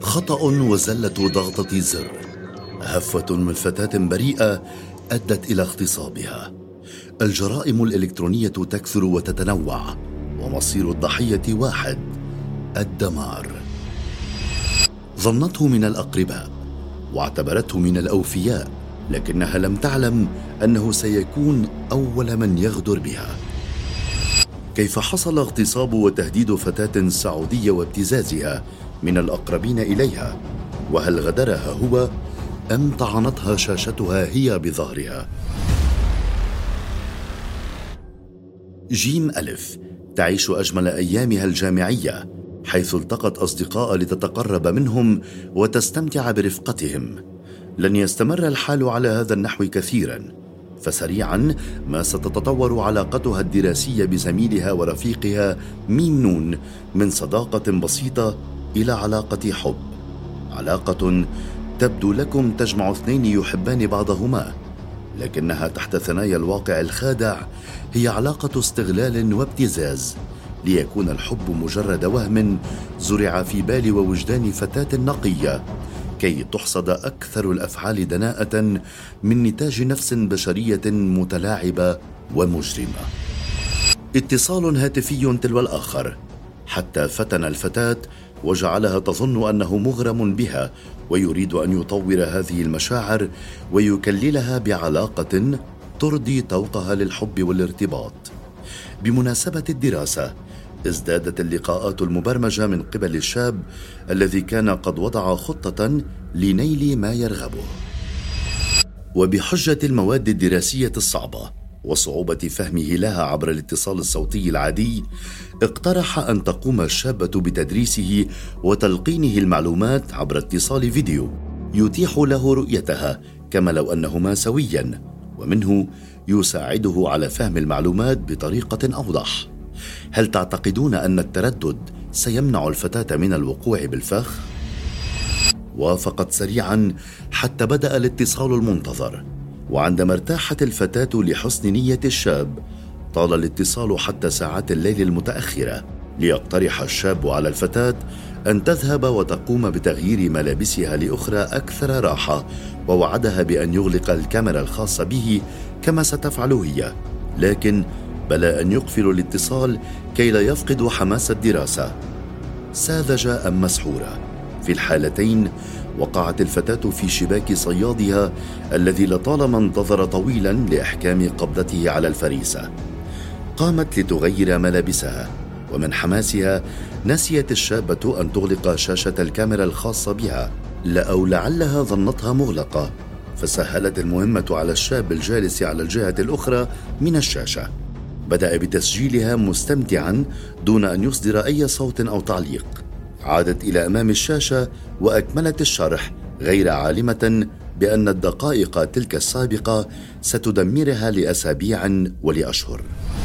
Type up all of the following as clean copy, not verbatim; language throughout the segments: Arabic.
خطأ وزلة ضغطة زر، هفوة من فتاة بريئة أدت إلى اغتصابها. الجرائم الإلكترونية تكثر وتتنوع، ومصير الضحية واحد: الدمار. ظنته من الأقرباء واعتبرته من الأوفياء، لكنها لم تعلم أنه سيكون أول من يغدر بها. كيف حصل اغتصاب وتهديد فتاة سعودية وابتزازها من الأقربين إليها؟ وهل غدرها هو أم طعنتها شاشتها هي بظهرها؟ جيم ألف تعيش أجمل أيامها الجامعية، حيث التقت أصدقاء لتتقرب منهم وتستمتع برفقتهم. لن يستمر الحال على هذا النحو كثيرا، فسريعا ما ستتطور علاقتها الدراسية بزميلها ورفيقها ميم نون من صداقة بسيطة إلى علاقة حب، علاقة تبدو لكم تجمع اثنين يحبان بعضهما، لكنها تحت ثنايا الواقع الخادع هي علاقة استغلال وابتزاز، ليكون الحب مجرد وهم زرع في بال ووجدان فتاة نقية كي تحصد أكثر الأفعال دناءة من نتاج نفس بشرية متلاعبة ومجرمة. اتصال هاتفي تلو الآخر حتى فتن الفتاة وجعلها تظن أنه مغرم بها ويريد أن يطور هذه المشاعر ويكللها بعلاقة ترضي طوقها للحب والارتباط. بمناسبة الدراسة ازدادت اللقاءات المبرمجة من قبل الشاب الذي كان قد وضع خطة لنيل ما يرغبه. وبحجة المواد الدراسية الصعبة وصعوبة فهمه لها عبر الاتصال الصوتي العادي، اقترح أن تقوم الشابة بتدريسه وتلقينه المعلومات عبر اتصال فيديو يتيح له رؤيتها كما لو أنهما سويا، ومنه يساعده على فهم المعلومات بطريقة أوضح. هل تعتقدون أن التردد سيمنع الفتاة من الوقوع بالفخ؟ وافقت سريعا حتى بدأ الاتصال المنتظر، وعندما ارتاحت الفتاة لحسن نية الشاب طال الاتصال حتى ساعات الليل المتأخرة، ليقترح الشاب على الفتاة أن تذهب وتقوم بتغيير ملابسها لأخرى أكثر راحة، ووعدها بأن يغلق الكاميرا الخاصة به كما ستفعل هي، لكن بلا أن يقفل الاتصال كي لا يفقد حماس الدراسة. ساذجة أم مسحورة؟ في الحالتين وقعت الفتاة في شباك صيادها الذي لطالما انتظر طويلا لإحكام قبضته على الفريسة. قامت لتغير ملابسها، ومن حماسها نسيت الشابة أن تغلق شاشة الكاميرا الخاصة بها، أو لعلها ظنتها مغلقة، فسهلت المهمة على الشاب الجالس على الجهة الأخرى من الشاشة. بدأ بتسجيلها مستمتعا دون أن يصدر أي صوت أو تعليق. عادت إلى أمام الشاشة وأكملت الشرح غير عالمة بأن الدقائق تلك السابقة ستدمرها لأسابيع ولأشهر.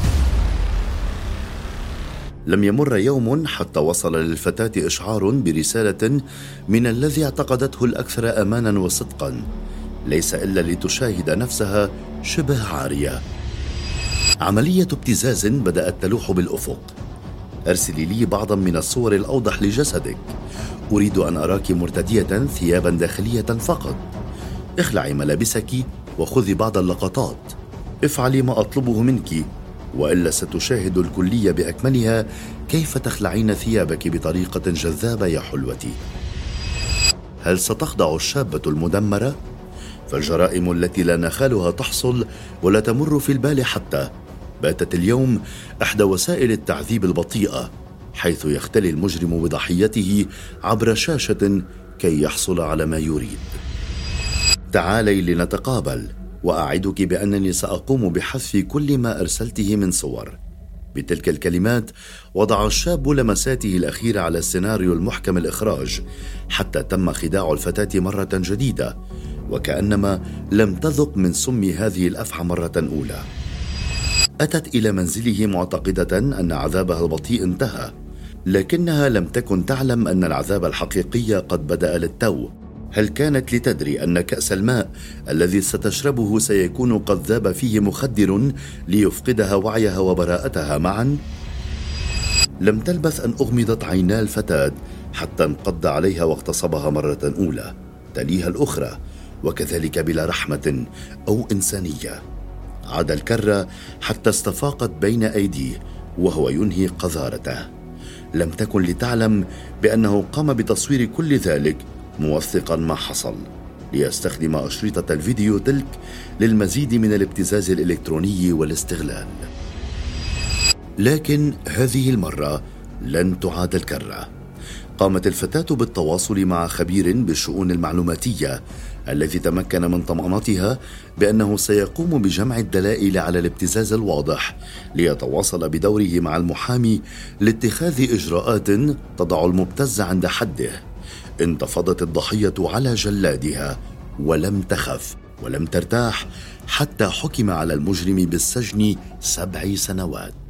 لم يمر يوم حتى وصل للفتاة إشعار برسالة من الذي اعتقدته الأكثر أمانا وصدقا، ليس إلا لتشاهد نفسها شبه عارية. عملية ابتزاز بدأت تلوح بالأفق. أرسلي لي بعضا من الصور الأوضح لجسدك، أريد أن أراك مرتدية ثيابا داخلية فقط. اخلعي ملابسك وخذي بعض اللقطات. افعلي ما أطلبه منك، وإلا ستشاهد الكلية بأكملها كيف تخلعين ثيابك بطريقة جذابة يا حلوتي. هل ستخضع الشابة المدمرة؟ فالجرائم التي لا نخالها تحصل ولا تمر في البال حتى باتت اليوم إحدى وسائل التعذيب البطيئة، حيث يختلي المجرم بضحيته عبر شاشة كي يحصل على ما يريد. تعالي لنتقابل، وأعدك بأنني سأقوم بحذف كل ما أرسلته من صور. بتلك الكلمات وضع الشاب لمساته الأخيرة على السيناريو المحكم الإخراج، حتى تم خداع الفتاة مرة جديدة، وكأنما لم تذق من سم هذه الأفعى مرة أولى. أتت إلى منزله معتقدة أن عذابها البطيء انتهى، لكنها لم تكن تعلم أن العذاب الحقيقي قد بدأ للتو. هل كانت لتدري أن كأس الماء الذي ستشربه سيكون قد ذاب فيه مخدر ليفقدها وعيها وبراءتها معا؟ لم تلبث أن أغمضت عينا الفتاة حتى انقض عليها واغتصبها مرة أولى تليها الأخرى، وكذلك بلا رحمة أو إنسانية. عاد الكرة حتى استفاقت بين أيديه وهو ينهي قذارته. لم تكن لتعلم بأنه قام بتصوير كل ذلك موثقا ما حصل، ليستخدم أشرطة الفيديو تلك للمزيد من الابتزاز الإلكتروني والاستغلال. لكن هذه المرة لن تعاد الكرة. قامت الفتاة بالتواصل مع خبير بالشؤون المعلوماتية الذي تمكن من طمأنتها بأنه سيقوم بجمع الدلائل على الابتزاز الواضح، ليتواصل بدوره مع المحامي لاتخاذ إجراءات تضع المبتز عند حده. انتفضت الضحية على جلادها ولم تخف ولم ترتاح حتى حكم على المجرم بالسجن 7 سنوات.